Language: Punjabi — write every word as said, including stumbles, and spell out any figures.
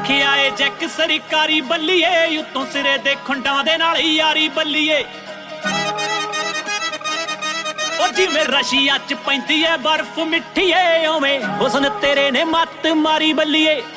ਰੱਖਿਆ ਏ ਜੈਕ ਸਰਕਾਰੀ ਬੱਲੀਏ ਉਤੋਂ ਸਿਰੇ ਦੇ ਖੁੰਡਾਂ ਦੇ ਨਾਲ ਯਾਰੀ ਬੱਲੀਏ ਉਹ ਜਿਵੇਂ ਰਸ਼ੀਆ ਚ ਪੈਂਦੀ ਏ ਬਰਫ਼ ਮਿੱਠੀ ਏ ਓਵੇਂ ਹੁਸਨ ਤੇਰੇ ਨੇ ਮੱਤ ਮਾਰੀ ਬੱਲੀਏ